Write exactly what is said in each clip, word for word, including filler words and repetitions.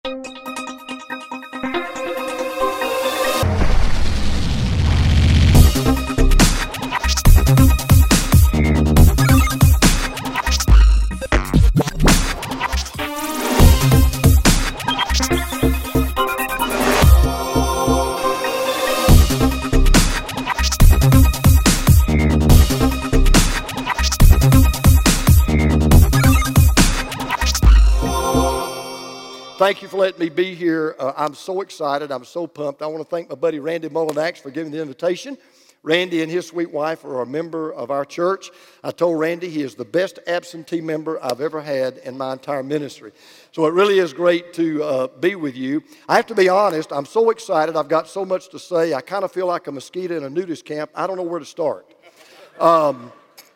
Thank you for letting me be here. Uh, I'm so excited. I'm so pumped. I want to thank my buddy Randy Mullinax for giving the invitation. Randy and his sweet wife are a member of our church. I told Randy he is the best absentee member I've ever had in my entire ministry. So it really is great to uh, be with you. I have to be honest, I'm so excited. I've got so much to say. I kind of feel like a mosquito in a nudist camp. I don't know where to start. Um,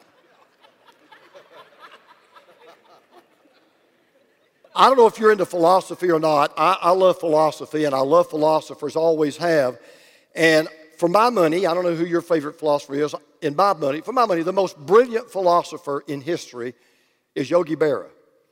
I don't know if you're into philosophy or not. I, I love philosophy, and I love philosophers, always have. And for my money, I don't know who your favorite philosopher is. In my money, for my money, the most brilliant philosopher in history is Yogi Berra.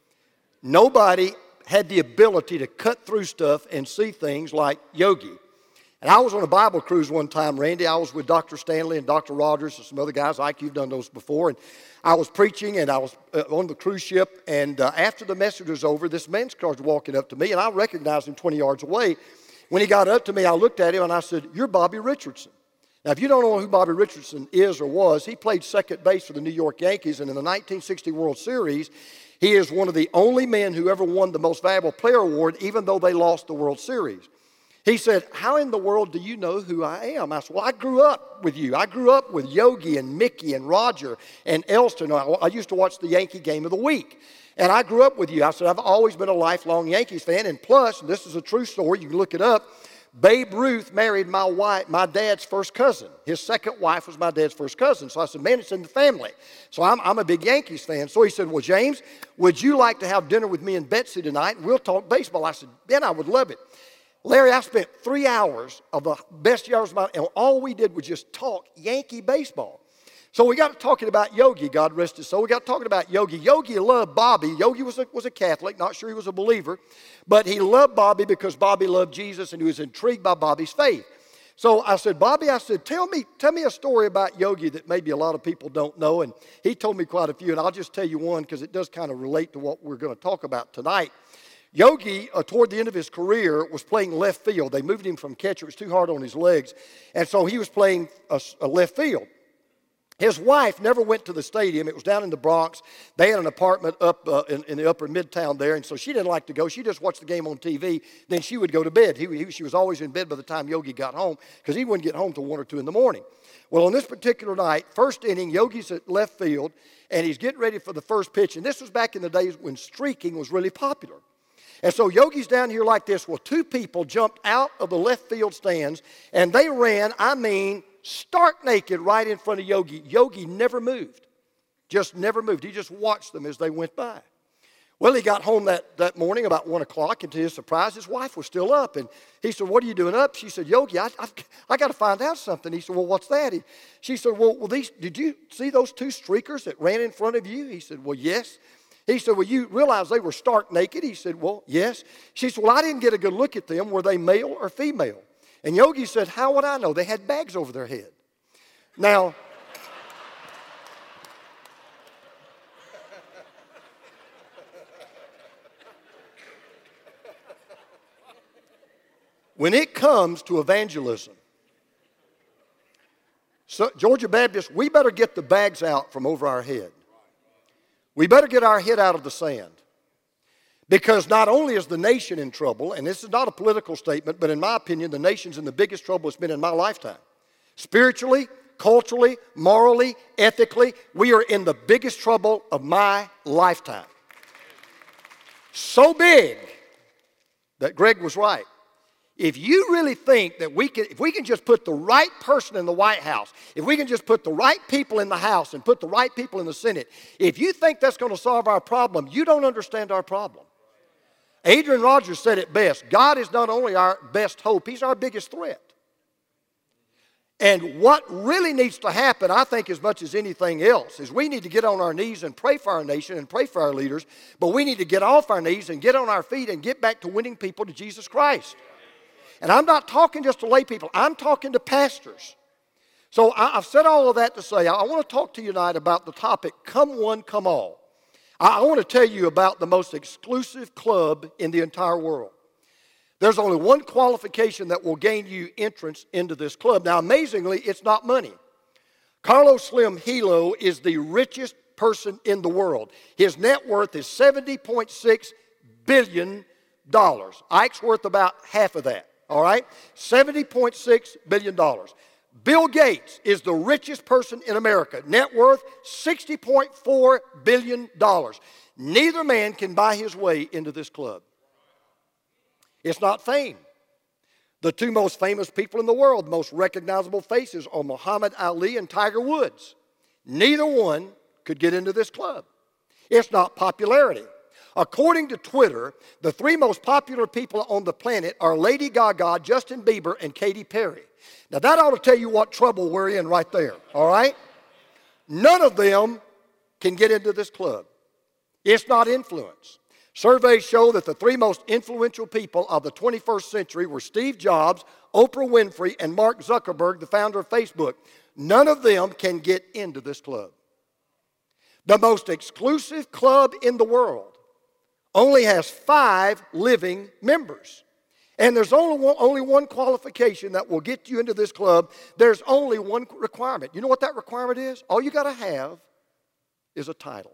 Nobody had the ability to cut through stuff and see things like Yogi. And I was on a Bible cruise one time, Randy. I was with Doctor Stanley and Doctor Rogers and some other guys like you've done those before. And I was preaching, and I was uh, on the cruise ship. And uh, after the message was over, this man started walking up to me, and I recognized him twenty yards away. When he got up to me, I looked at him, and I said, "You're Bobby Richardson." Now, if you don't know who Bobby Richardson is or was, he played second base for the New York Yankees. And in the nineteen sixty World Series, he is one of the only men who ever won the Most Valuable Player Award, even though they lost the World Series. He said, "How in the world do you know who I am?" I said, "Well, I grew up with you. I grew up with Yogi and Mickey and Roger and Elston. I, I used to watch the Yankee Game of the Week. And I grew up with you." I said, "I've always been a lifelong Yankees fan. And plus, and this is a true story, you can look it up, Babe Ruth married my wife, my dad's first cousin. His second wife was my dad's first cousin." So I said, "Man, it's in the family." So I'm, I'm a big Yankees fan. So he said, "Well, James, would you like to have dinner with me and Betsy tonight, and we'll talk baseball?" I said, "Ben, I would love it." Larry, I spent three hours of the best hours of my life, and all we did was just talk Yankee baseball. So we got talking about Yogi, God rest his soul. We got talking about Yogi. Yogi loved Bobby. Yogi was a, was a Catholic, not sure he was a believer, but he loved Bobby because Bobby loved Jesus, and he was intrigued by Bobby's faith. So I said, "Bobby," I said, tell me, tell me a story about Yogi that maybe a lot of people don't know. And he told me quite a few, and I'll just tell you one because it does kind of relate to what we're going to talk about tonight. Yogi, uh, toward the end of his career, was playing left field. They moved him from catcher. It was too hard on his legs. And so he was playing a, a left field. His wife never went to the stadium. It was down in the Bronx. They had an apartment up uh, in, in the upper midtown there, and so she didn't like to go. She just watched the game on T V. Then she would go to bed. He, he, she was always in bed by the time Yogi got home because he wouldn't get home till one or two in the morning. Well, on this particular night, first inning, Yogi's at left field, and he's getting ready for the first pitch. And this was back in the days when streaking was really popular. And so Yogi's down here like this. Well, two people jumped out of the left field stands, and they ran, I mean, stark naked right in front of Yogi. Yogi never moved, just never moved. He just watched them as they went by. Well, he got home that, that morning about one o'clock, and to his surprise, his wife was still up. And he said, "What are you doing up?" She said, "Yogi, I, I, I got to find out something." He said, "Well, what's that?" He, she said, well, well, these, did you see those two streakers that ran in front of you?" He said, "Well, yes." He said, "Well, you realize they were stark naked?" He said, "Well, yes." She said, "Well, I didn't get a good look at them. Were they male or female?" And Yogi said, "How would I know? They had bags over their head." Now, when it comes to evangelism, so Georgia Baptist, we better get the bags out from over our head. We better get our head out of the sand. Because not only is the nation in trouble, and this is not a political statement, but in my opinion, the nation's in the biggest trouble it's been in my lifetime. Spiritually, culturally, morally, ethically, we are in the biggest trouble of my lifetime. So big that Greg was right. If you really think that we can, if we can just put the right person in the White House, if we can just put the right people in the House and put the right people in the Senate, if you think that's going to solve our problem, you don't understand our problem. Adrian Rogers said it best. God is not only our best hope, He's our biggest threat. And what really needs to happen, I think, as much as anything else, is we need to get on our knees and pray for our nation and pray for our leaders, but we need to get off our knees and get on our feet and get back to winning people to Jesus Christ. And I'm not talking just to lay people. I'm talking to pastors. So I, I've said all of that to say, I, I want to talk to you tonight about the topic, come one, come all. I, I want to tell you about the most exclusive club in the entire world. There's only one qualification that will gain you entrance into this club. Now, amazingly, it's not money. Carlos Slim Hilo is the richest person in the world. His net worth is seventy point six billion dollars. Ike's worth about half of that, all right? seventy point six billion dollars. Bill Gates is the richest person in America. Net worth, sixty point four billion dollars. Neither man can buy his way into this club. It's not fame. The two most famous people in the world, most recognizable faces, are Muhammad Ali and Tiger Woods. Neither one could get into this club. It's not popularity. According to Twitter, the three most popular people on the planet are Lady Gaga, Justin Bieber, and Katy Perry. Now that ought to tell you what trouble we're in right there, all right? None of them can get into this club. It's not influence. Surveys show that the three most influential people of the twenty-first century were Steve Jobs, Oprah Winfrey, and Mark Zuckerberg, the founder of Facebook. None of them can get into this club. The most exclusive club in the world only has five living members. And there's only one, only one qualification that will get you into this club. There's only one requirement. You know what that requirement is? All you got to have is a title.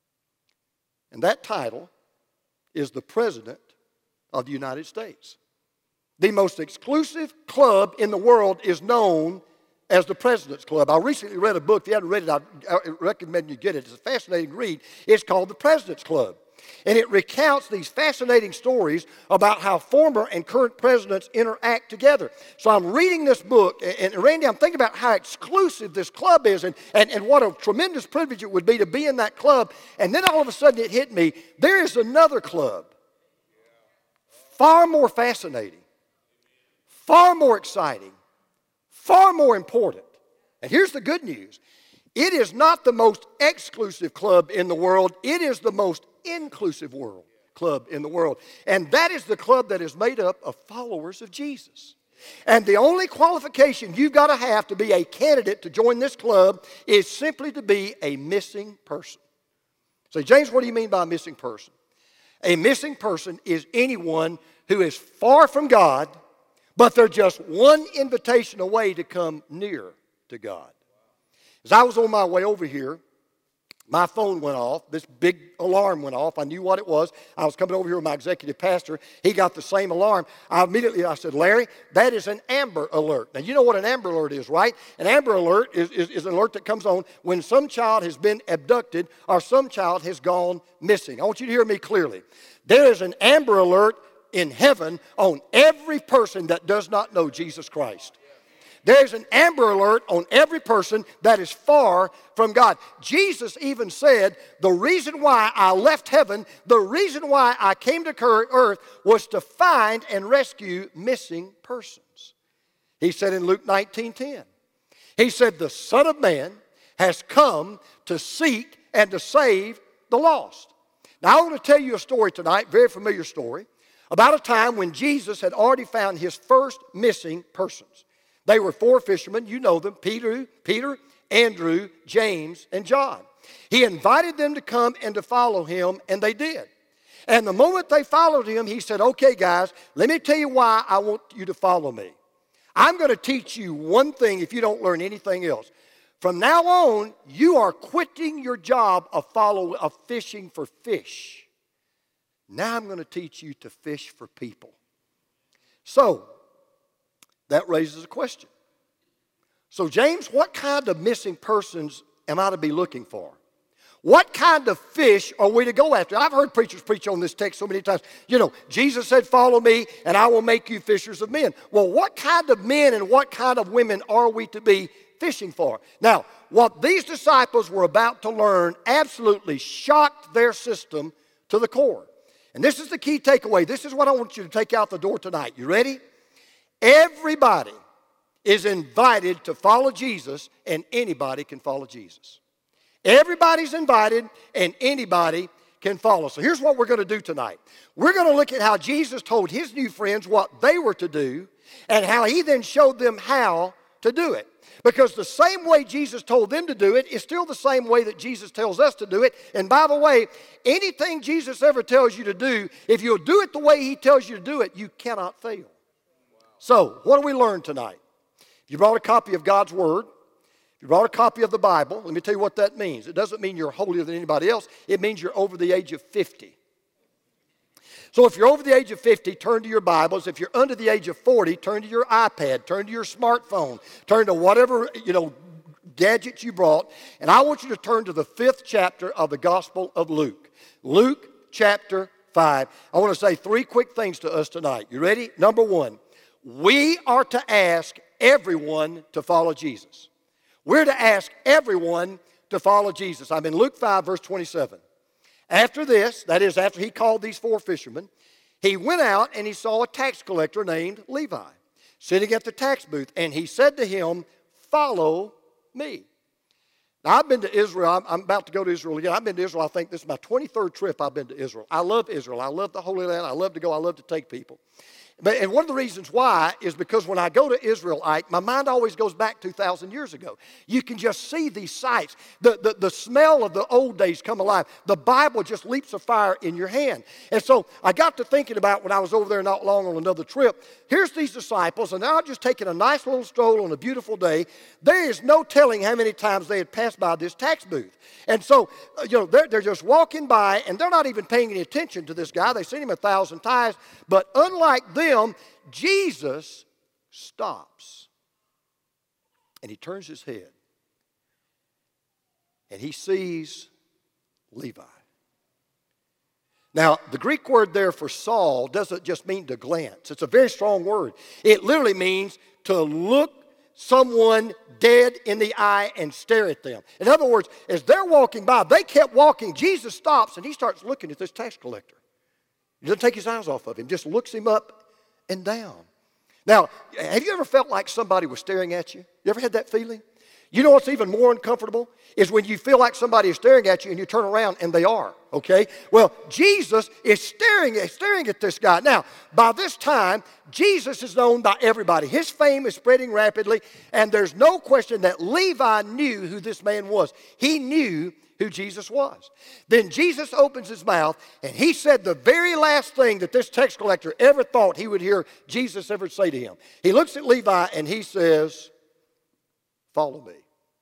And that title is the President of the United States. The most exclusive club in the world is known as the President's Club. I recently read a book. If you haven't read it, I, I recommend you get it. It's a fascinating read. It's called The President's Club. And it recounts these fascinating stories about how former and current presidents interact together. So I'm reading this book, and, and Randy, I'm thinking about how exclusive this club is and, and, and what a tremendous privilege it would be to be in that club. And then all of a sudden it hit me, there is another club, far more fascinating, far more exciting, far more important. And here's the good news. It is not the most exclusive club in the world. It is the most inclusive world club in the world. And that is the club that is made up of followers of Jesus. And the only qualification you've got to have to be a candidate to join this club is simply to be a missing person. So, James, what do you mean by a missing person? A missing person is anyone who is far from God, but they're just one invitation away to come near to God. As I was on my way over here, my phone went off. This big alarm went off. I knew what it was. I was coming over here with my executive pastor. He got the same alarm. I immediately, I said, Larry, that is an Amber Alert. Now, you know what an Amber Alert is, right? An Amber Alert is, is, is an alert that comes on when some child has been abducted or some child has gone missing. I want you to hear me clearly. There is an Amber Alert in heaven on every person that does not know Jesus Christ. There's an Amber Alert on every person that is far from God. Jesus even said, the reason why I left heaven, the reason why I came to earth was to find and rescue missing persons. He said in Luke nineteen ten, he said, the Son of Man has come to seek and to save the lost. Now I want to tell you a story tonight, very familiar story, about a time when Jesus had already found his first missing persons. They were four fishermen, you know them, Peter, Peter, Andrew, James, and John. He invited them to come and to follow him, and they did. And the moment they followed him, he said, okay, guys, let me tell you why I want you to follow me. I'm going to teach you one thing if you don't learn anything else. From now on, you are quitting your job of, follow, of fishing for fish. Now I'm going to teach you to fish for people. So, that raises a question. So, James, what kind of missing persons am I to be looking for? What kind of fish are we to go after? I've heard preachers preach on this text so many times. You know, Jesus said, follow me, and I will make you fishers of men. Well, what kind of men and what kind of women are we to be fishing for? Now, what these disciples were about to learn absolutely shocked their system to the core. And this is the key takeaway. This is what I want you to take out the door tonight. You ready? Everybody is invited to follow Jesus, and anybody can follow Jesus. Everybody's invited, and anybody can follow. So here's what we're going to do tonight. We're going to look at how Jesus told his new friends what they were to do, and how he then showed them how to do it. Because the same way Jesus told them to do it is still the same way that Jesus tells us to do it. And by the way, anything Jesus ever tells you to do, if you'll do it the way he tells you to do it, you cannot fail. So, what do we learn tonight? If you brought a copy of God's Word, if you brought a copy of the Bible, let me tell you what that means. It doesn't mean you're holier than anybody else. It means you're over the age of fifty. So if you're over the age of fifty, turn to your Bibles. If you're under the age of forty, turn to your iPad, turn to your smartphone, turn to whatever, you know, gadgets you brought. And I want you to turn to the fifth chapter of the Gospel of Luke. Luke chapter five. I want to say three quick things to us tonight. You ready? Number one, we are to ask everyone to follow Jesus. We're to ask everyone to follow Jesus. I'm in Luke five, verse twenty-seven. After this, that is, after he called these four fishermen, he went out and he saw a tax collector named Levi sitting at the tax booth, and he said to him, "Follow me." Now, I've been to Israel. I'm, I'm about to go to Israel again. I've been to Israel. I think this is my twenty-third trip I've been to Israel. I love Israel. I love the Holy Land. I love to go. I love to take people. But, and one of the reasons why is because when I go to Israel, Ike, my mind always goes back two thousand years ago. You can just see these sights. The, the, the smell of the old days come alive. The Bible just leaps a fire in your hand. And so I got to thinking about when I was over there not long on another trip. Here's these disciples, and they're just taking a nice little stroll on a beautiful day. There is no telling how many times they had passed by this tax booth. And so, you know, they're, they're just walking by, and they're not even paying any attention to this guy. They've seen him a thousand times. But unlike them, Jesus stops. And he turns his head. And he sees Levi. Now, the Greek word there for Saul doesn't just mean to glance. It's a very strong word. It literally means to look someone dead in the eye and stare at them. In other words, as they're walking by, they kept walking. Jesus stops and he starts looking at this tax collector. He doesn't take his eyes off of him, just looks him up and down. Now, have you ever felt like somebody was staring at you? You ever had that feeling? You know what's even more uncomfortable? Is when you feel like somebody is staring at you and you turn around and they are, okay? Well, Jesus is staring at, staring at this guy. Now, by this time, Jesus is known by everybody. His fame is spreading rapidly, and there's no question that Levi knew who this man was. He knew who Jesus was. Then Jesus opens his mouth, and he said the very last thing that this tax collector ever thought he would hear Jesus ever say to him. He looks at Levi and he says, "Follow me."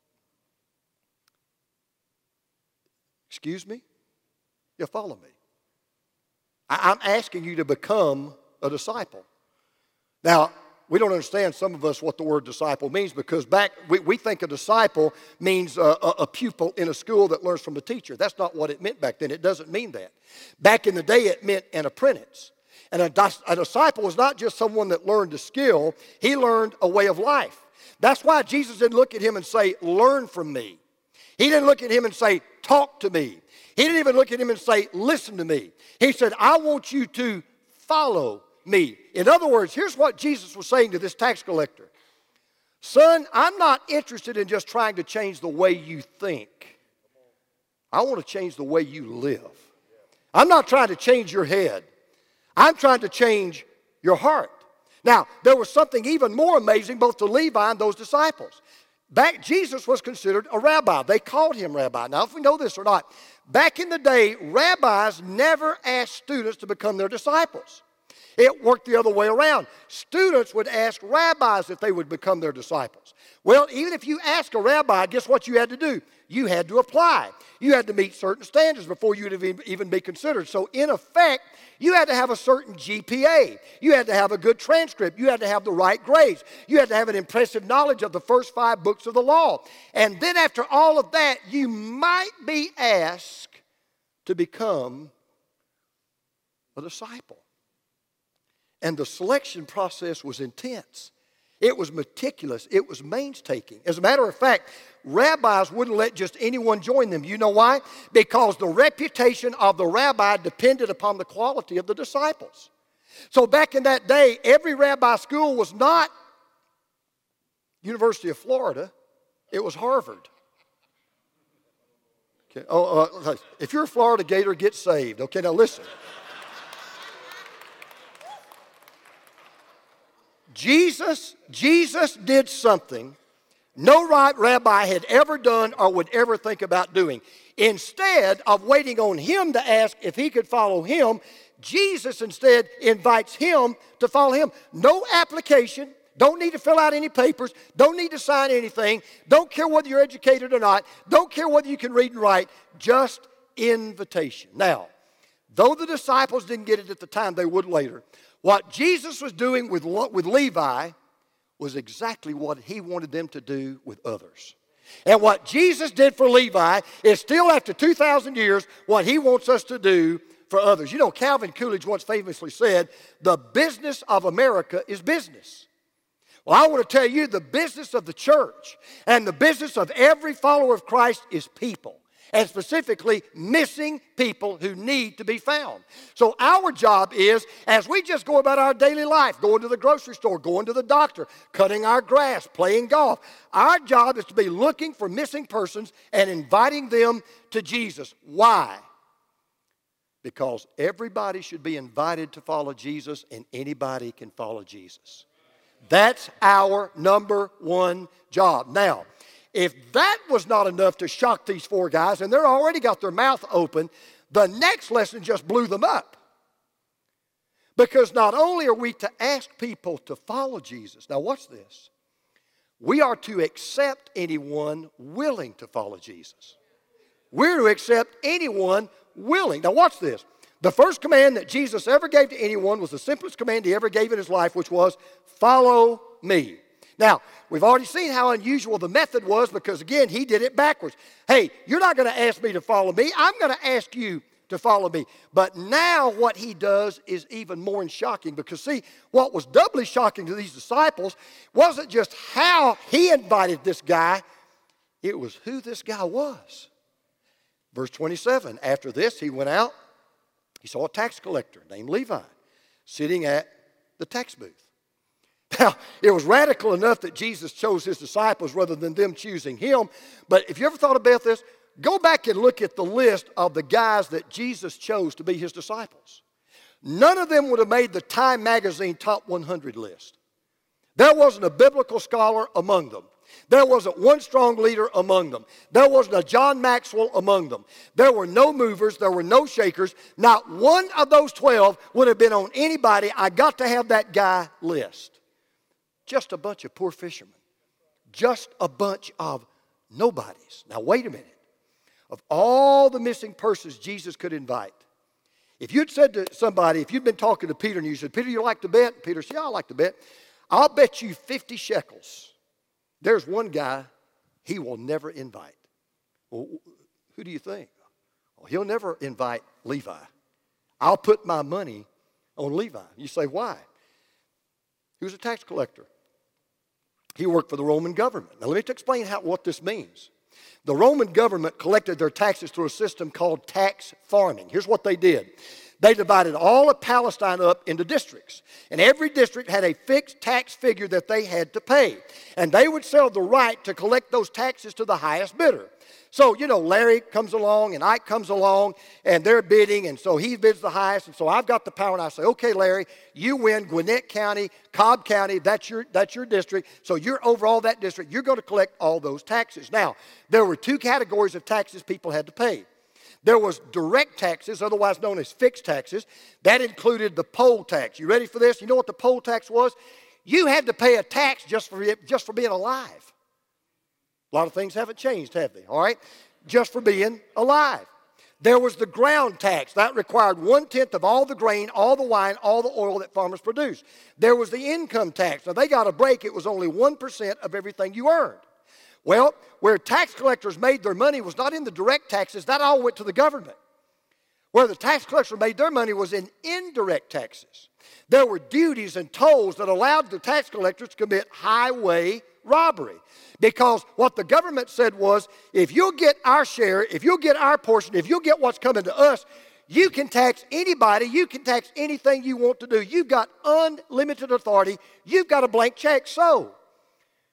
Excuse me? Yeah, follow me. I, I'm asking you to become a disciple. Now, we don't understand, some of us, what the word disciple means, because back we, we think a disciple means a, a, a pupil in a school that learns from the teacher. That's not what it meant back then. It doesn't mean that. Back in the day, it meant an apprentice. And a, a disciple was not just someone that learned a skill. He learned a way of life. That's why Jesus didn't look at him and say, "Learn from me." He didn't look at him and say, "Talk to me." He didn't even look at him and say, "Listen to me." He said, "I want you to follow me." In other words, here's what Jesus was saying to this tax collector. "Son, I'm not interested in just trying to change the way you think. I want to change the way you live. I'm not trying to change your head. I'm trying to change your heart." Now, there was something even more amazing both to Levi and those disciples. Back, Jesus was considered a rabbi. They called him rabbi. Now, if we know this or not, back in the day, rabbis never asked students to become their disciples. It worked the other way around. Students would ask rabbis if they would become their disciples. Well, even if you ask a rabbi, guess what you had to do? You had to apply. You had to meet certain standards before you would even be considered. So, in effect, you had to have a certain G P A. You had to have a good transcript. You had to have the right grades. You had to have an impressive knowledge of the first five books of the law. And then after all of that, you might be asked to become a disciple. And the selection process was intense. It was meticulous. It was painstaking. As a matter of fact, rabbis wouldn't let just anyone join them. You know why? Because the reputation of the rabbi depended upon the quality of the disciples. So back in that day, every rabbi school was not University of Florida, it was Harvard. Okay. Oh, uh, if you're a Florida Gator, get saved. Okay, now listen. Jesus, Jesus did something no right rabbi had ever done or would ever think about doing. Instead of waiting on him to ask if he could follow him, Jesus instead invites him to follow him. No application, don't need to fill out any papers, don't need to sign anything, don't care whether you're educated or not, don't care whether you can read and write, just invitation. Now, though the disciples didn't get it at the time, they would later. What Jesus was doing with, with Levi was exactly what he wanted them to do with others. And what Jesus did for Levi is still, after two thousand years, what he wants us to do for others. You know, Calvin Coolidge once famously said, the business of America is business. Well, I want to tell you, the business of the church and the business of every follower of Christ is people. And specifically, missing people who need to be found. So our job is, as we just go about our daily life, going to the grocery store, going to the doctor, cutting our grass, playing golf, our job is to be looking for missing persons and inviting them to Jesus. Why? Because everybody should be invited to follow Jesus, and anybody can follow Jesus. That's our number one job. Now, if that was not enough to shock these four guys, and they're already got their mouth open, the next lesson just blew them up. Because not only are we to ask people to follow Jesus, now watch this, we are to accept anyone willing to follow Jesus. We're to accept anyone willing. Now watch this. The first command that Jesus ever gave to anyone was the simplest command he ever gave in his life, which was, follow me. Now, we've already seen how unusual the method was because, again, he did it backwards. Hey, you're not going to ask me to follow me. I'm going to ask you to follow me. But now what he does is even more shocking because, see, what was doubly shocking to these disciples wasn't just how he invited this guy. It was who this guy was. Verse twenty-seven, after this, he went out. He saw a tax collector named Levi sitting at the tax booth. Now, it was radical enough that Jesus chose his disciples rather than them choosing him. But if you ever thought about this, go back and look at the list of the guys that Jesus chose to be his disciples. None of them would have made the Time Magazine top one hundred list. There wasn't a biblical scholar among them. There wasn't one strong leader among them. There wasn't a John Maxwell among them. There were no movers. There were no shakers. Not one of those twelve would have been on anybody. I got to have that guy list. Just a bunch of poor fishermen. Just a bunch of nobodies. Now, wait a minute. Of all the missing persons Jesus could invite, if you'd said to somebody, if you'd been talking to Peter and you said, Peter, you like to bet? And Peter said, yeah, I like to bet. I'll bet you fifty shekels. There's one guy he will never invite. Well, who do you think? Well, he'll never invite Levi. I'll put my money on Levi. You say, why? He was a tax collector. He worked for the Roman government. Now, let me explain how, what this means. The Roman government collected their taxes through a system called tax farming. Here's what they did. They divided all of Palestine up into districts. And every district had a fixed tax figure that they had to pay. And they would sell the right to collect those taxes to the highest bidder. So, you know, Larry comes along and Ike comes along and they're bidding, and so he bids the highest, and so I've got the power, and I say, okay, Larry, you win Gwinnett County, Cobb County, that's your, that's your district, so you're over all that district, you're going to collect all those taxes. Now, there were two categories of taxes people had to pay. There was direct taxes, otherwise known as fixed taxes. That included the poll tax. You ready for this? You know what the poll tax was? You had to pay a tax just for, just for being alive. A lot of things haven't changed, have they? All right? Just for being alive. There was the ground tax. That required one-tenth of all the grain, all the wine, all the oil that farmers produced. There was the income tax. Now, they got a break. It was only one percent of everything you earned. Well, where tax collectors made their money was not in the direct taxes. That all went to the government. Where the tax collectors made their money was in indirect taxes. There were duties and tolls that allowed the tax collectors to commit highway robbery. Because what the government said was, if you'll get our share, if you'll get our portion, if you'll get what's coming to us, you can tax anybody, you can tax anything you want to do. You've got unlimited authority. You've got a blank check. So,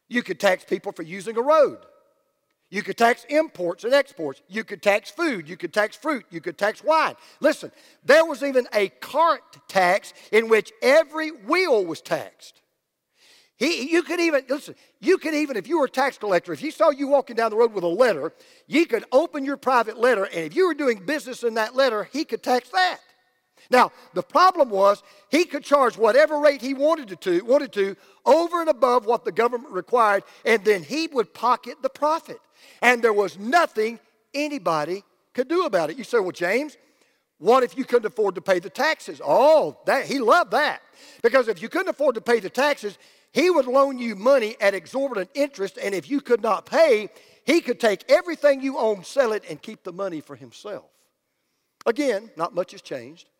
You could tax people for using a road. You could tax imports and exports. You could tax food. You could tax fruit. You could tax wine. Listen, there was even a cart tax in which every wheel was taxed. He, you could even, listen, you could even, if you were a tax collector, if you saw you walking down the road with a letter, you could open your private letter, and if you were doing business in that letter, he could tax that. Now, the problem was he could charge whatever rate he wanted to, wanted to over and above what the government required, and then he would pocket the profit. And there was nothing anybody could do about it. You say, well, James, what if you couldn't afford to pay the taxes? Oh, that, he loved that. Because if you couldn't afford to pay the taxes, he would loan you money at exorbitant interest, and if you could not pay, he could take everything you own, sell it, and keep the money for himself. Again, not much has changed.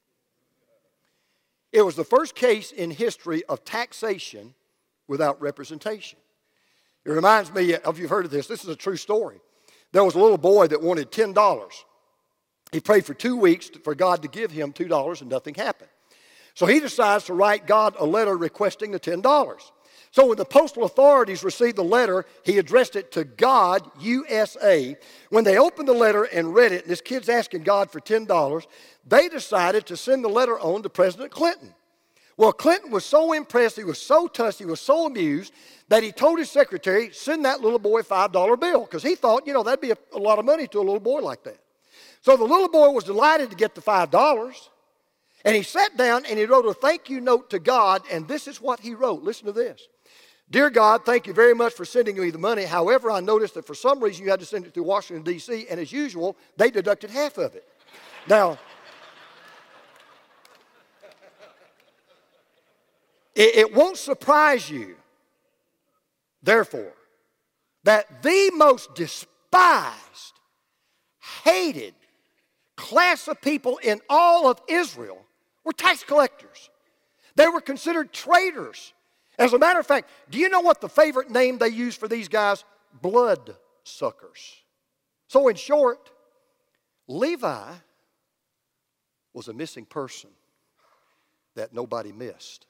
It was the first case in history of taxation without representation. It reminds me of, you've heard of this, this is a true story. There was a little boy that wanted ten dollars. He prayed for two weeks for God to give him two dollars and nothing happened. So he decides to write God a letter requesting the ten dollars. So when the postal authorities received the letter, he addressed it to God, U S A. When they opened the letter and read it, and this kid's asking God for ten dollars, they decided to send the letter on to President Clinton. Well, Clinton was so impressed, he was so touched, he was so amused, that he told his secretary, send that little boy a five dollar bill, because he thought, you know, that'd be a, a lot of money to a little boy like that. So the little boy was delighted to get the five dollars, and he sat down and he wrote a thank you note to God, and this is what he wrote. Listen to this. Dear God, thank you very much for sending me the money. However, I noticed that for some reason you had to send it through Washington, D C, and as usual, they deducted half of it. Now, it, it won't surprise you, therefore, that the most despised, hated class of people in all of Israel were tax collectors. They were considered traitors. As a matter of fact, do you know what the favorite name they used for these guys? Blood suckers. So in short, Levi was a missing person that nobody missed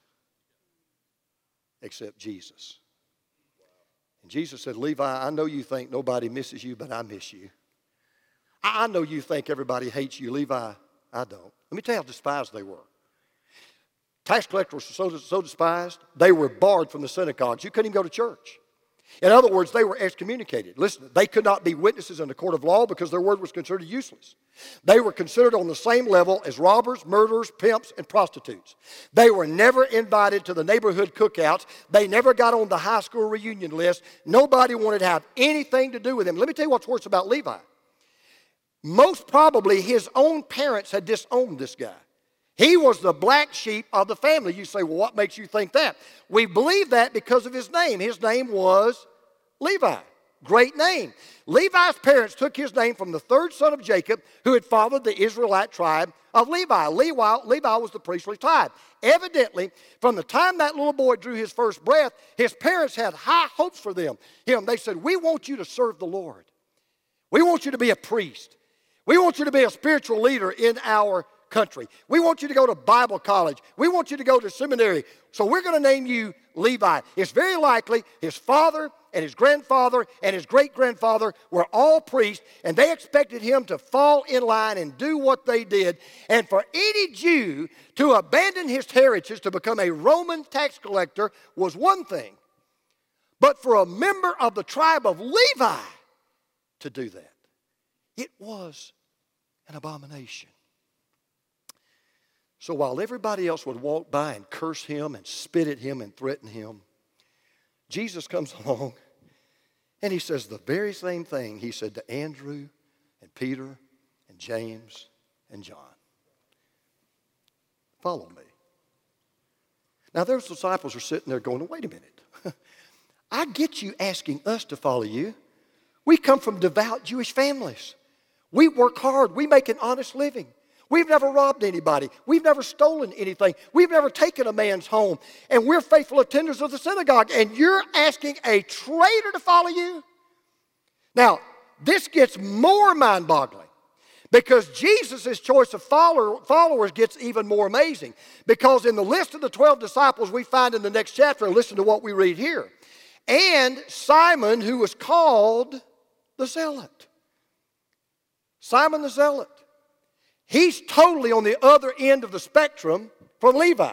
except Jesus. And Jesus said, Levi, I know you think nobody misses you, but I miss you. I know you think everybody hates you. Levi, I don't. Let me tell you how despised they were. Tax collectors were so, so despised, they were barred from the synagogues. You couldn't even go to church. In other words, they were excommunicated. Listen, they could not be witnesses in the court of law because their word was considered useless. They were considered on the same level as robbers, murderers, pimps, and prostitutes. They were never invited to the neighborhood cookouts. They never got on the high school reunion list. Nobody wanted to have anything to do with them. Let me tell you what's worse about Levi. Most probably his own parents had disowned this guy. He was the black sheep of the family. You say, well, what makes you think that? We believe that because of his name. His name was Levi. Great name. Levi's parents took his name from the third son of Jacob, who had fathered the Israelite tribe of Levi. Levi, Levi was the priestly tribe. Evidently, from the time that little boy drew his first breath, his parents had high hopes for them. Him. They said, we want you to serve the Lord. We want you to be a priest. We want you to be a spiritual leader in our country. We want you to go to Bible college. We want you to go to seminary. So we're going to name you Levi. It's very likely his father and his grandfather and his great-grandfather were all priests, and they expected him to fall in line and do what they did. And for any Jew to abandon his heritage to become a Roman tax collector was one thing. But for a member of the tribe of Levi to do that, it was an abomination. So while everybody else would walk by and curse him and spit at him and threaten him, Jesus comes along and he says the very same thing he said to Andrew and Peter and James and John. Follow me. Now those disciples are sitting there going, wait a minute. I get you asking us to follow you. We come from devout Jewish families. We work hard. We make an honest living. We've never robbed anybody. We've never stolen anything. We've never taken a man's home. And we're faithful attenders of the synagogue. And you're asking a traitor to follow you? Now, this gets more mind-boggling because Jesus' choice of follower, followers gets even more amazing. Because in the list of the twelve disciples we find in the next chapter, listen to what we read here. and Simon, who was called the Zealot. Simon the Zealot. He's totally on the other end of the spectrum from Levi.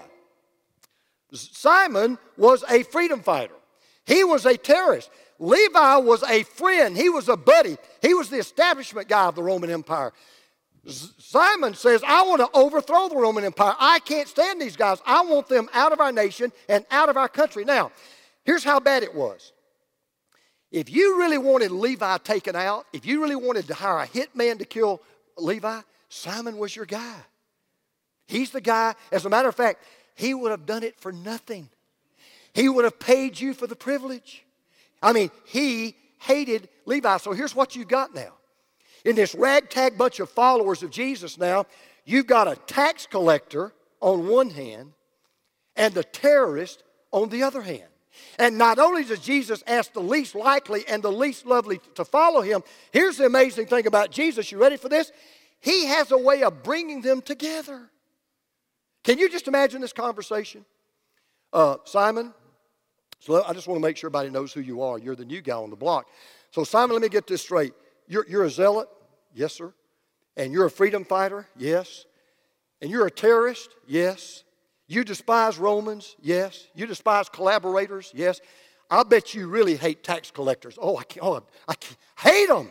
Simon was a freedom fighter. He was a terrorist. Levi was a friend. He was a buddy. He was the establishment guy of the Roman Empire. Simon says, I want to overthrow the Roman Empire. I can't stand these guys. I want them out of our nation and out of our country. Now, here's how bad it was. If you really wanted Levi taken out, if you really wanted to hire a hitman to kill Levi, Simon was your guy. He's the guy. As a matter of fact, he would have done it for nothing. He would have paid you for the privilege. I mean, he hated Levi. So here's what you got now. In this ragtag bunch of followers of Jesus now, you've got a tax collector on one hand and a terrorist on the other hand. And not only does Jesus ask the least likely and the least lovely to follow him, here's the amazing thing about Jesus. You ready for this? He has a way of bringing them together. Can you just imagine this conversation? Uh, Simon, so I just want to make sure everybody knows who you are. You're the new guy on the block. So Simon, let me get this straight. You're, you're a zealot? Yes, sir. And you're a freedom fighter? Yes. And you're a terrorist? Yes. You despise Romans? Yes. You despise collaborators? Yes. I bet you really hate tax collectors. Oh, I can't, oh, I can't, hate them.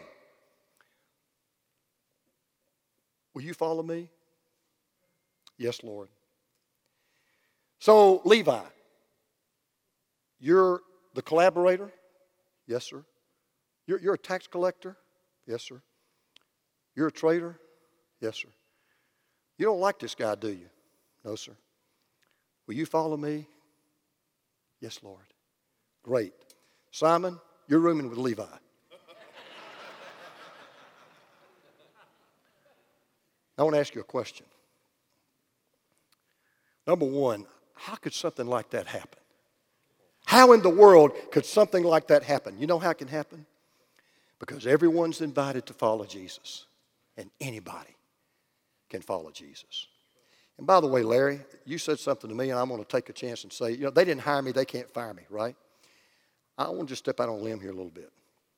Will you follow me? Yes, Lord. So, Levi, you're the collaborator? Yes, sir. You're, you're a tax collector? Yes, sir. You're a traitor? Yes, sir. You don't like this guy, do you? No, sir. Will you follow me? Yes, Lord. Great. Simon, you're rooming with Levi. I want to ask you a question. Number one, how could something like that happen? How in the world could something like that happen? You know how it can happen? Because everyone's invited to follow Jesus, and anybody can follow Jesus. And by the way, Larry, you said something to me, and I'm going to take a chance and say, you know, they didn't hire me, they can't fire me, right? I want to just step out on a limb here a little bit.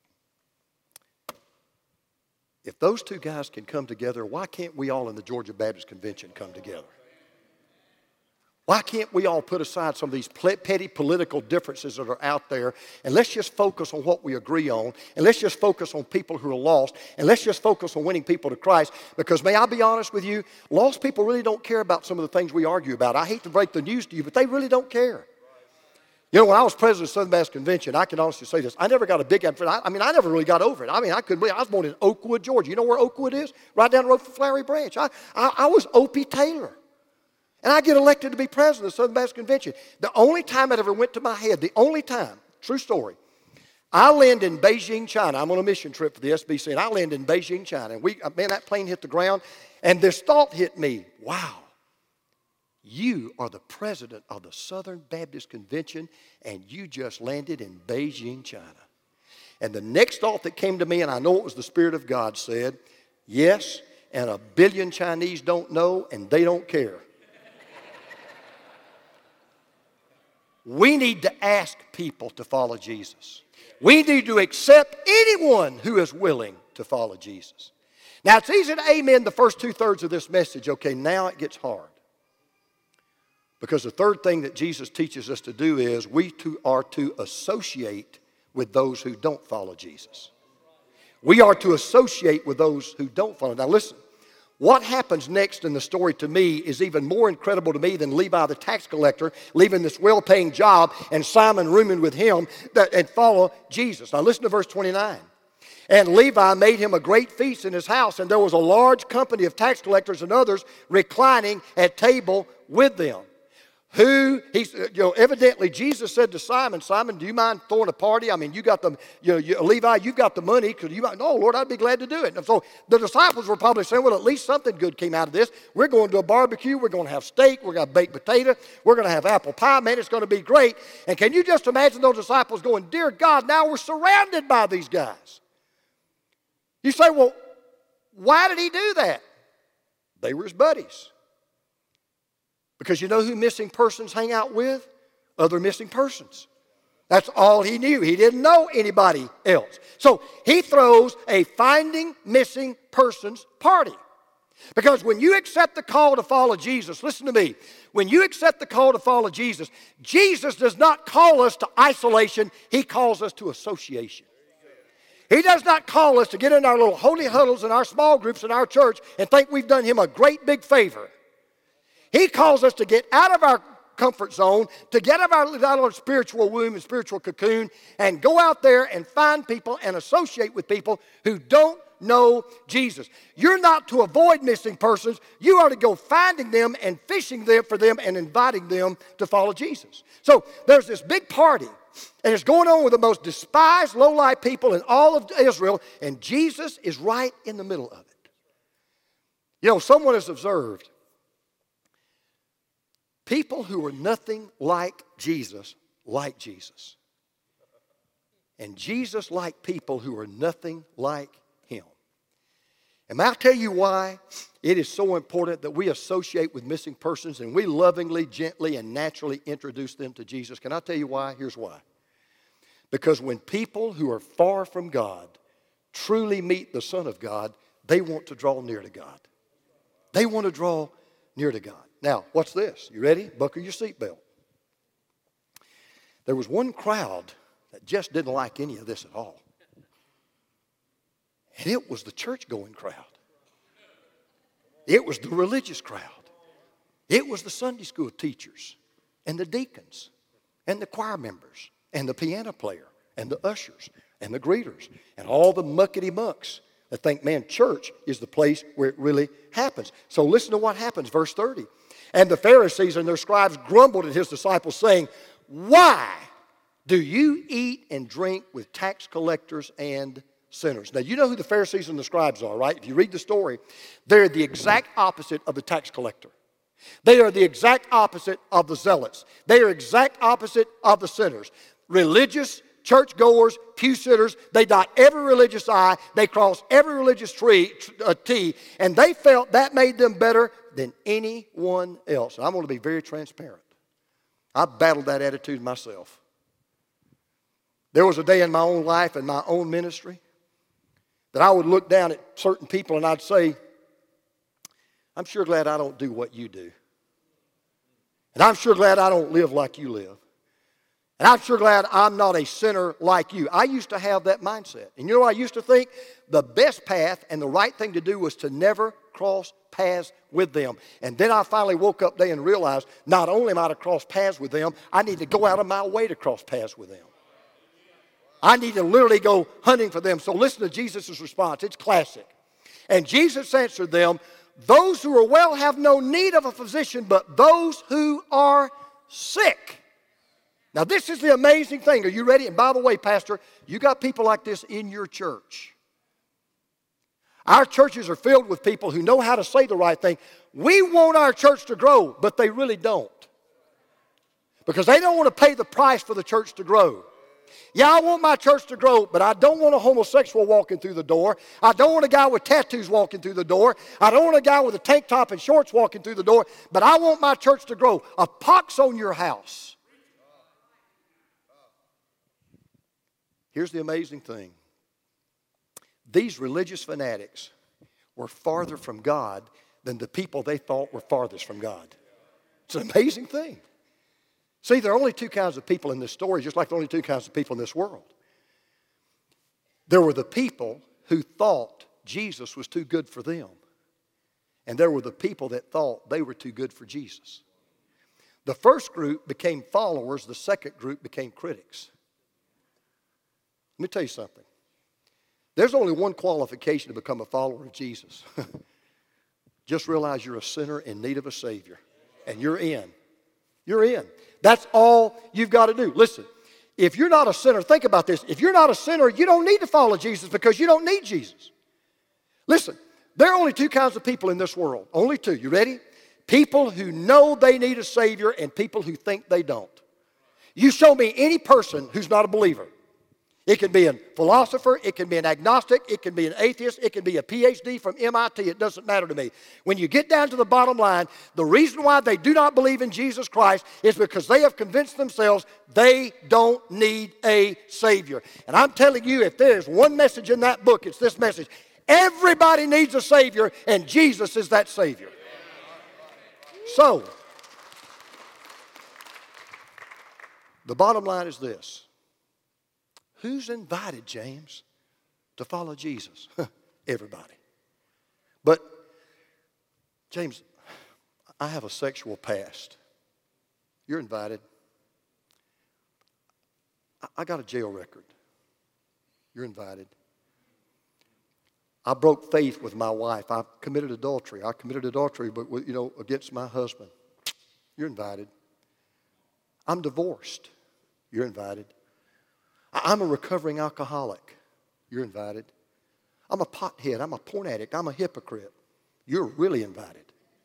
If those two guys can come together, why can't we all in the Georgia Baptist Convention come together? Why can't we all put aside some of these petty political differences that are out there, and let's just focus on what we agree on, and let's just focus on people who are lost, and let's just focus on winning people to Christ? Because may I be honest with you, lost people really don't care about some of the things we argue about. I hate to break the news to you, but they really don't care. You know, when I was president of the Southern Baptist Convention, I can honestly say this, I never got a big, I, I mean, I never really got over it. I mean, I couldn't believe, I was born in Oakwood, Georgia. You know where Oakwood is? Right down the road from Flowery Branch. I, I, I was Opie Taylor. And I get elected to be president of the Southern Baptist Convention. The only time it ever went to my head, the only time, true story, I land in Beijing, China. I'm on a mission trip for the S B C, and I land in Beijing, China. And we, man, that plane hit the ground, and this thought hit me, wow, you are the president of the Southern Baptist Convention, and you just landed in Beijing, China. And the next thought that came to me, and I know it was the Spirit of God, said, yes, and a billion Chinese don't know, and they don't care. We need to ask people to follow Jesus. We need to accept anyone who is willing to follow Jesus. Now, it's easy to amen the first two-thirds of this message. Okay, now it gets hard. Because the third thing that Jesus teaches us to do is we too are to associate with those who don't follow Jesus. We are to associate with those who don't follow. Now, listen. What happens next in the story to me is even more incredible to me than Levi the tax collector leaving this well-paying job and Simon rooming with him that, and follow Jesus. Now listen to verse twenty-nine. And Levi made him a great feast in his house, and there was a large company of tax collectors and others reclining at table with them. Who, he's, you know, evidently Jesus said to Simon, Simon, do you mind throwing a party? I mean, you got the, you know, you, Levi, you've got the money. Could you mind? No, Lord, I'd be glad to do it. And so the disciples were probably saying, well, at least something good came out of this. We're going to a barbecue. We're going to have steak. We're going to have baked potato. We're going to have apple pie. Man, it's going to be great. And can you just imagine those disciples going, dear God, now we're surrounded by these guys. You say, well, why did he do that? They were his buddies. Because you know who missing persons hang out with? Other missing persons. That's all he knew. He didn't know anybody else. So he throws a finding missing persons party. Because when you accept the call to follow Jesus, listen to me, when you accept the call to follow Jesus, Jesus does not call us to isolation, he calls us to association. He does not call us to get in our little holy huddles in our small groups in our church and think we've done him a great big favor. He calls us to get out of our comfort zone, to get out of our, out of our spiritual womb and spiritual cocoon and go out there and find people and associate with people who don't know Jesus. You're not to avoid missing persons. You are to go finding them and fishing them for them and inviting them to follow Jesus. So there's this big party, and it's going on with the most despised, low-life people in all of Israel, and Jesus is right in the middle of it. You know, someone has observed people who are nothing like Jesus like Jesus. And Jesus liked people who are nothing like him. And may I tell you why it is so important that we associate with missing persons and we lovingly, gently, and naturally introduce them to Jesus? Can I tell you why? Here's why. Because when people who are far from God truly meet the Son of God, they want to draw near to God. They want to draw near to God. Now, what's this? You ready? Buckle your seatbelt. There was one crowd that just didn't like any of this at all. And it was the church-going crowd. It was the religious crowd. It was the Sunday school teachers and the deacons and the choir members and the piano player and the ushers and the greeters and all the muckety-mucks that think, man, church is the place where it really happens. So listen to what happens, verse thirty. And the Pharisees and their scribes grumbled at his disciples, saying, why do you eat and drink with tax collectors and sinners? Now, you know who the Pharisees and the scribes are, right? If you read the story, they're the exact opposite of the tax collector. They are the exact opposite of the zealots. They are exact opposite of the sinners. Religious, churchgoers, pew sitters, they dot every religious I, they cross every religious tree, uh, T, and they felt that made them better than anyone else. And I'm going to be very transparent. I battled that attitude myself. There was a day in my own life and my own ministry that I would look down at certain people and I'd say, I'm sure glad I don't do what you do. And I'm sure glad I don't live like you live. And I'm sure glad I'm not a sinner like you. I used to have that mindset. And you know what I used to think? The best path and the right thing to do was to never cross paths with them. And then I finally woke up there and realized not only am I to cross paths with them, I need to go out of my way to cross paths with them. I need to literally go hunting for them. So listen to Jesus' response. It's classic. And Jesus answered them, those who are well have no need of a physician, but those who are sick. Now, this is the amazing thing. Are you ready? And by the way, Pastor, you got people like this in your church. Our churches are filled with people who know how to say the right thing. We want our church to grow, but they really don't. Because they don't want to pay the price for the church to grow. Yeah, I want my church to grow, but I don't want a homosexual walking through the door. I don't want a guy with tattoos walking through the door. I don't want a guy with a tank top and shorts walking through the door, but I want my church to grow. A pox on your house. Here's the amazing thing. These religious fanatics were farther from God than the people they thought were farthest from God. It's an amazing thing. See, there are only two kinds of people in this story, just like there are only two kinds of people in this world. There were the people who thought Jesus was too good for them. And there were the people that thought they were too good for Jesus. The first group became followers. The second group became critics. Let me tell you something. There's only one qualification to become a follower of Jesus. Just realize you're a sinner in need of a Savior. And you're in. You're in. That's all you've got to do. Listen, if you're not a sinner, think about this. If you're not a sinner, you don't need to follow Jesus because you don't need Jesus. Listen, there are only two kinds of people in this world. Only two. You ready? People who know they need a Savior and people who think they don't. You show me any person who's not a believer. It can be a philosopher, it can be an agnostic, it can be an atheist, it can be a P H D from M I T. It doesn't matter to me. When you get down to the bottom line, the reason why they do not believe in Jesus Christ is because they have convinced themselves they don't need a Savior. And I'm telling you, if there is one message in that book, it's this message. Everybody needs a Savior, and Jesus is that Savior. So, the bottom line is this. Who's invited, James, to follow Jesus? Everybody. But, James, I have a sexual past. You're invited. I got a jail record. You're invited. I broke faith with my wife. I committed adultery. I committed adultery, but you know, against my husband. You're invited. I'm divorced. You're invited. I'm a recovering alcoholic. You're invited. I'm a pothead. I'm a porn addict. I'm a hypocrite. You're really invited.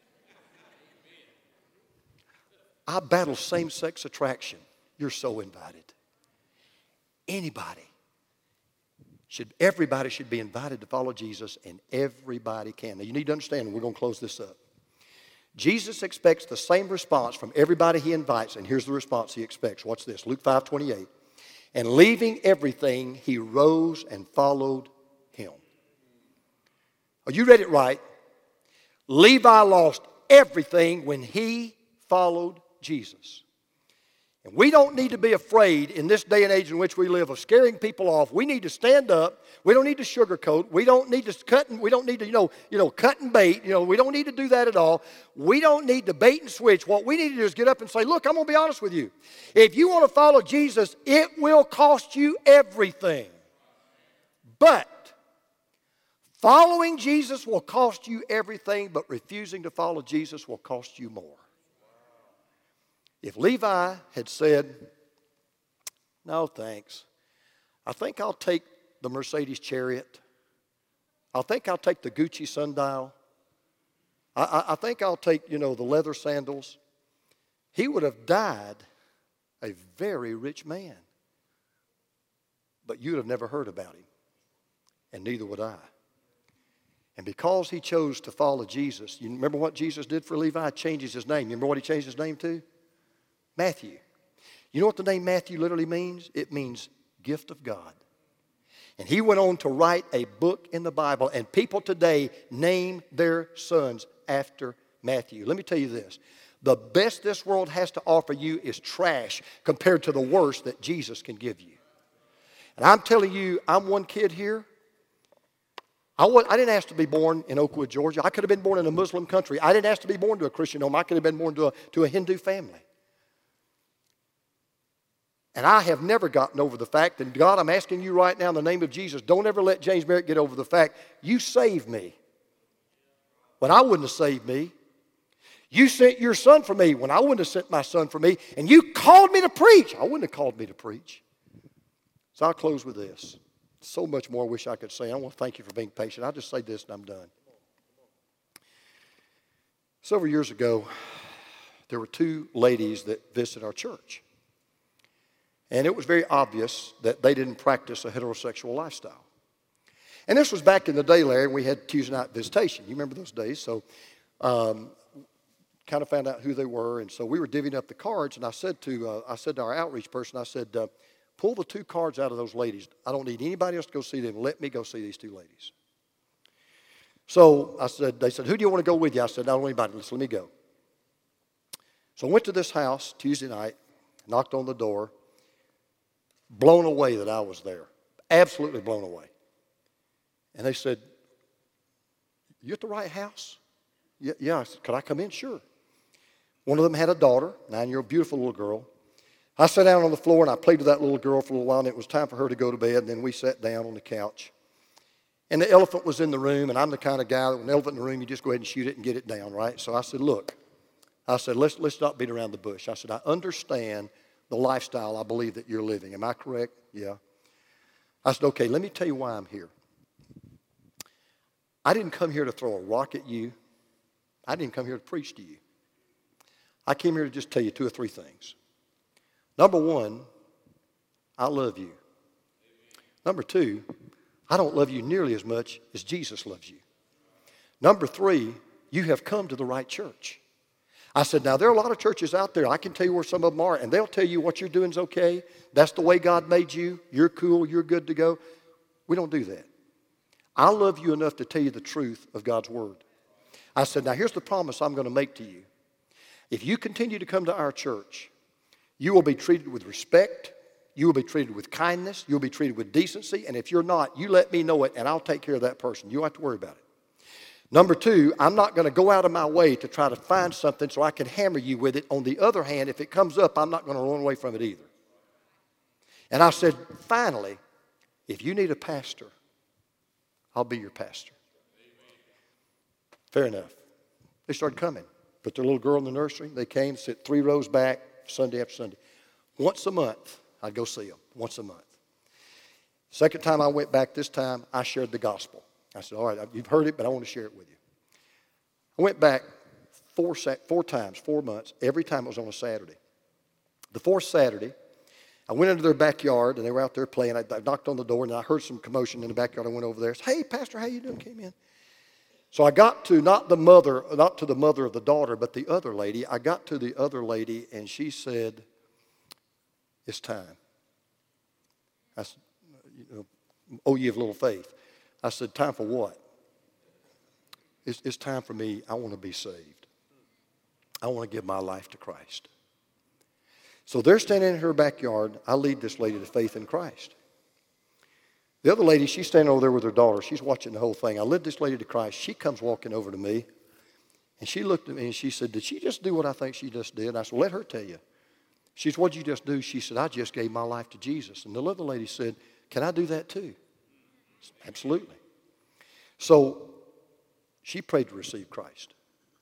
I battle same-sex attraction. You're so invited. Anybody should, everybody should be invited to follow Jesus, and everybody can. Now, you need to understand, and we're going to close this up. Jesus expects the same response from everybody he invites, and here's the response he expects. Watch this, Luke five twenty-eight. And leaving everything, he rose and followed him. Oh, you read it right. Levi lost everything when he followed Jesus. And we don't need to be afraid in this day and age in which we live of scaring people off. We need to stand up. We don't need to sugarcoat. We don't need to cut and we don't need to, you know, you know, cut and bait. You know, we don't need to do that at all. We don't need to bait and switch. What we need to do is get up and say, look, I'm going to be honest with you. If you want to follow Jesus, it will cost you everything. But following Jesus will cost you everything, but refusing to follow Jesus will cost you more. If Levi had said, no, thanks, I think I'll take the Mercedes Chariot. I think I'll take the Gucci sundial. I, I, I think I'll take, you know, the leather sandals. He would have died a very rich man. But you'd have never heard about him, and neither would I. And because he chose to follow Jesus, you remember what Jesus did for Levi? Changes his name. You remember what he changed his name to? Matthew. You know what the name Matthew literally means? It means gift of God. And he went on to write a book in the Bible, and people today name their sons after Matthew. Let me tell you this. The best this world has to offer you is trash compared to the worst that Jesus can give you. And I'm telling you, I'm one kid here. I, was, I didn't ask to be born in Oakwood, Georgia. I could have been born in a Muslim country. I didn't ask to be born to a Christian home. I could have been born to a, to a Hindu family. And I have never gotten over the fact, and God, I'm asking you right now in the name of Jesus, don't ever let James Merritt get over the fact you saved me when I wouldn't have saved me. You sent your son for me when I wouldn't have sent my son for me. And you called me to preach. I wouldn't have called me to preach. So I'll close with this. So much more I wish I could say. I want to thank you for being patient. I'll just say this and I'm done. Several years ago, there were two ladies that visited our church. And it was very obvious that they didn't practice a heterosexual lifestyle. And this was back in the day, Larry, and we had Tuesday night visitation. You remember those days? So um, kind of found out who they were. And so we were divvying up the cards, and I said to uh, I said to our outreach person, I said, uh, pull the two cards out of those ladies. I don't need anybody else to go see them. Let me go see these two ladies. So I said, they said, who do you want to go with you? I said, I don't want anybody. Let me go. So I went to this house Tuesday night, knocked on the door. Blown away that I was there. Absolutely blown away. And they said, you at the right house? Yeah, yeah. I said, could I come in? Sure. One of them had a daughter, nine-year-old, beautiful little girl. I sat down on the floor and I played with that little girl for a little while, and it was time for her to go to bed, and then we sat down on the couch. And the elephant was in the room, and I'm the kind of guy that when an elephant in the room, you just go ahead and shoot it and get it down, right? So I said, look, I said, let's, let's not beat around the bush. I said, I understand the lifestyle I believe that you're living. Am I correct? Yeah. I said, okay, let me tell you why I'm here. I didn't come here to throw a rock at you. I didn't come here to preach to you. I came here to just tell you two or three things. Number one, I love you. Number two, I don't love you nearly as much as Jesus loves you. Number three, you have come to the right church. I said, now there are a lot of churches out there. I can tell you where some of them are, and they'll tell you what you're doing is okay. That's the way God made you. You're cool. You're good to go. We don't do that. I love you enough to tell you the truth of God's word. I said, now here's the promise I'm going to make to you. If you continue to come to our church, you will be treated with respect. You will be treated with kindness. You'll be treated with decency. And if you're not, you let me know it, and I'll take care of that person. You don't have to worry about it. Number two, I'm not going to go out of my way to try to find something so I can hammer you with it. On the other hand, if it comes up, I'm not going to run away from it either. And I said, finally, if you need a pastor, I'll be your pastor. Fair enough. They started coming. Put their little girl in the nursery. They came, sit three rows back, Sunday after Sunday. Once a month, I'd go see them. Once a month. Second time I went back, this time, I shared the gospel. I said, all right, you've heard it, but I want to share it with you. I went back four, four times, four months. Every time it was on a Saturday. The fourth Saturday, I went into their backyard, and they were out there playing. I, I knocked on the door, and I heard some commotion in the backyard. I went over there. I said, hey, Pastor, how you doing? Came in. So I got to not the mother, not to the mother of the daughter, but the other lady. I got to the other lady, and she said, it's time. I said, you know, oh, you have little faith. I said, time for what? It's, it's time for me. I want to be saved. I want to give my life to Christ. So they're standing in her backyard. I lead this lady to faith in Christ. The other lady, she's standing over there with her daughter. She's watching the whole thing. I led this lady to Christ. She comes walking over to me, and she looked at me, and she said, did she just do what I think she just did? I said, well, let her tell you. She said, what did you just do? She said, I just gave my life to Jesus. And the other lady said, can I do that too? Said, absolutely. So she prayed to receive Christ.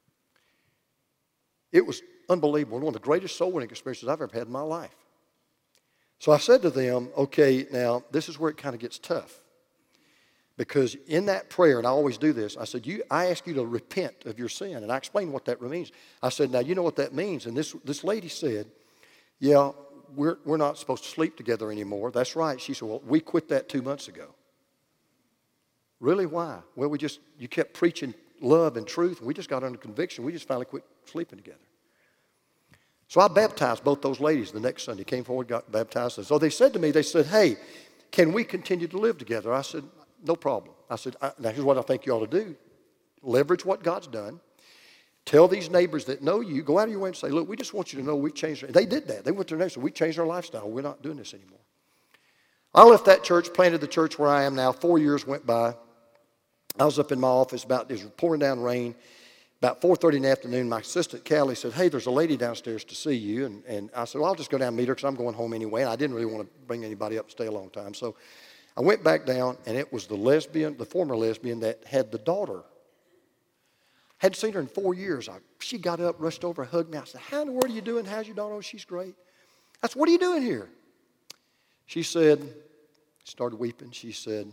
It was unbelievable. One of the greatest soul winning experiences I've ever had in my life. So I said to them, okay, now this is where it kind of gets tough. Because in that prayer, and I always do this, I said, you, I ask you to repent of your sin. And I explained what that means. I said, now you know what that means. And this, this lady said, yeah, we're, we're not supposed to sleep together anymore. That's right. She said, well, we quit that two months ago. Really, why? Well, we just, you kept preaching love and truth, and we just got under conviction. We just finally quit sleeping together. So I baptized both those ladies the next Sunday. Came forward, got baptized. And so they said to me, they said, hey, can we continue to live together? I said, no problem. I said, I, now here's what I think you ought to do. Leverage what God's done. Tell these neighbors that know you. Go out of your way and say, look, we just want you to know we've changed. Our, they did that. They went to their neighbors and said, we changed our lifestyle. We're not doing this anymore. I left that church, planted the church where I am now. Four years went by. I was up in my office about, it was pouring down rain. About four thirty in the afternoon, my assistant, Callie, said, hey, there's a lady downstairs to see you. And, and I said, well, I'll just go down and meet her because I'm going home anyway. And I didn't really want to bring anybody up and stay a long time. So I went back down, and it was the lesbian, the former lesbian that had the daughter. Hadn't seen her in four years. I, she got up, rushed over, hugged me. I said, how in the world are you doing? How's your daughter? Oh, she's great. I said, what are you doing here? She said, started weeping. She said,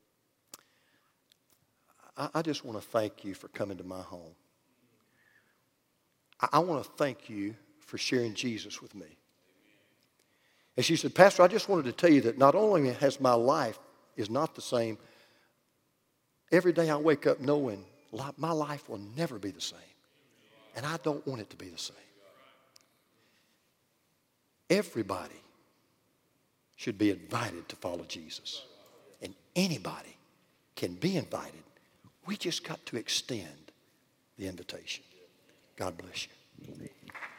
I, I just want to thank you for coming to my home. I want to thank you for sharing Jesus with me. And she said, Pastor, I just wanted to tell you that not only has my life is not the same, every day I wake up knowing my life will never be the same. And I don't want it to be the same. Everybody should be invited to follow Jesus. And anybody can be invited. We just got to extend the invitation. God bless you.